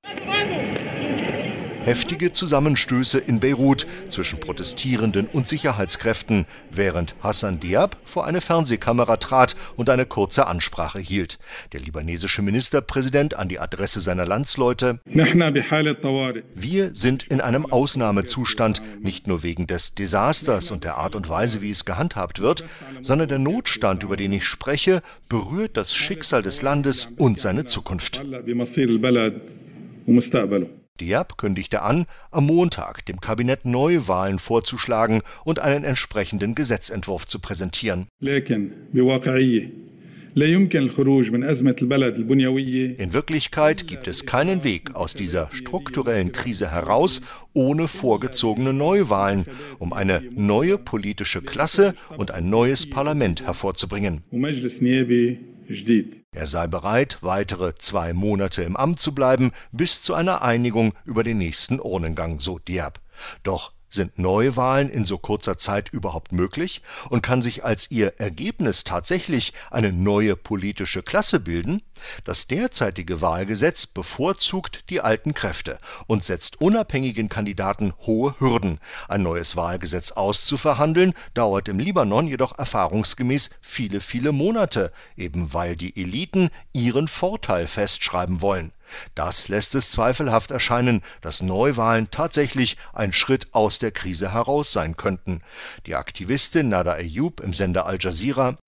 Heftige Zusammenstöße in Beirut zwischen Protestierenden und Sicherheitskräften, während Hassan Diab vor eine Fernsehkamera trat und eine kurze Ansprache hielt. Der libanesische Ministerpräsident an die Adresse seiner Landsleute: Wir sind in einem Ausnahmezustand, nicht nur wegen des Desasters und der Art und Weise, wie es gehandhabt wird, sondern der Notstand, über den ich spreche, berührt das Schicksal des Landes und seine Zukunft. Diab kündigte an, am Montag dem Kabinett Neuwahlen vorzuschlagen und einen entsprechenden Gesetzentwurf zu präsentieren. In Wirklichkeit gibt es keinen Weg aus dieser strukturellen Krise heraus ohne vorgezogene Neuwahlen, um eine neue politische Klasse und ein neues Parlament hervorzubringen. Er sei bereit, weitere 2 Monate im Amt zu bleiben, bis zu einer Einigung über den nächsten Urnengang, so Diab. Doch sind Neuwahlen in so kurzer Zeit überhaupt möglich? Und kann sich als ihr Ergebnis tatsächlich eine neue politische Klasse bilden? Das derzeitige Wahlgesetz bevorzugt die alten Kräfte und setzt unabhängigen Kandidaten hohe Hürden. Ein neues Wahlgesetz auszuverhandeln, dauert im Libanon jedoch erfahrungsgemäß viele Monate, eben weil die Eliten ihren Vorteil festschreiben wollen. Das lässt es zweifelhaft erscheinen, dass Neuwahlen tatsächlich ein Schritt aus der Krise heraus sein könnten. Die Aktivistin Nada Ayoub im Sender Al Jazeera: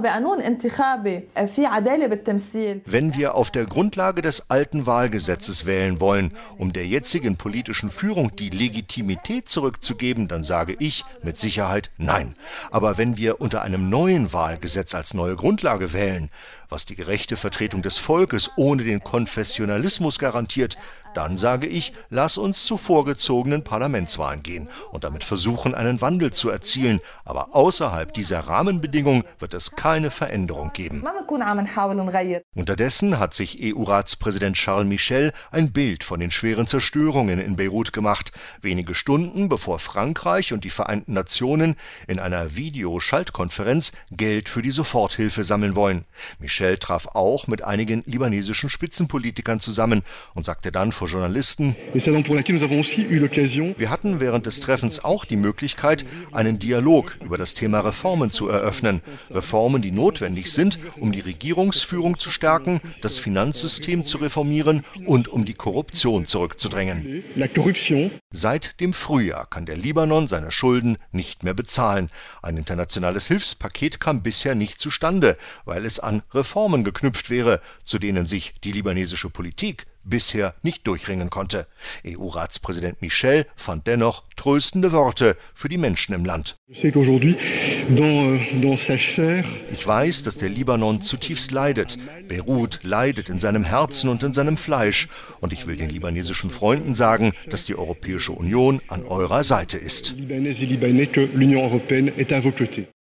Wenn wir auf der Grundlage des alten Wahlgesetzes wählen wollen, um der jetzigen politischen Führung die Legitimität zurückzugeben, dann sage ich mit Sicherheit nein. Aber wenn wir unter einem neuen Wahlgesetz als neue Grundlage wählen, was die gerechte Vertretung des Volkes ohne den Konfessionalismus garantiert, dann sage ich, lass uns zu vorgezogenen Parlamentswahlen gehen und damit versuchen, einen Wandel zu erzielen. Aber außerhalb dieser Rahmenbedingungen wird es keine Veränderung geben. Unterdessen hat sich EU-Ratspräsident Charles Michel ein Bild von den schweren Zerstörungen in Beirut gemacht, wenige Stunden bevor Frankreich und die Vereinten Nationen in einer Videoschaltkonferenz Geld für die Soforthilfe sammeln wollen. Michel traf auch mit einigen libanesischen Spitzenpolitikern zusammen und sagte dann vor Journalisten: Wir hatten während des Treffens auch die Möglichkeit, einen Dialog über das Thema Reformen zu eröffnen. Reformen, die notwendig sind, um die Regierungsführung zu stärken, das Finanzsystem zu reformieren und um die Korruption zurückzudrängen. Seit dem Frühjahr kann der Libanon seine Schulden nicht mehr bezahlen. Ein internationales Hilfspaket kam bisher nicht zustande, weil es an Reformen geknüpft wäre, zu denen sich die libanesische Politik bisher nicht durchringen konnte. EU-Ratspräsident Michel fand dennoch tröstende Worte für die Menschen im Land. Ich weiß, dass der Libanon zutiefst leidet. Beirut leidet in seinem Herzen und in seinem Fleisch. Und ich will den libanesischen Freunden sagen, dass die Europäische Union an eurer Seite ist.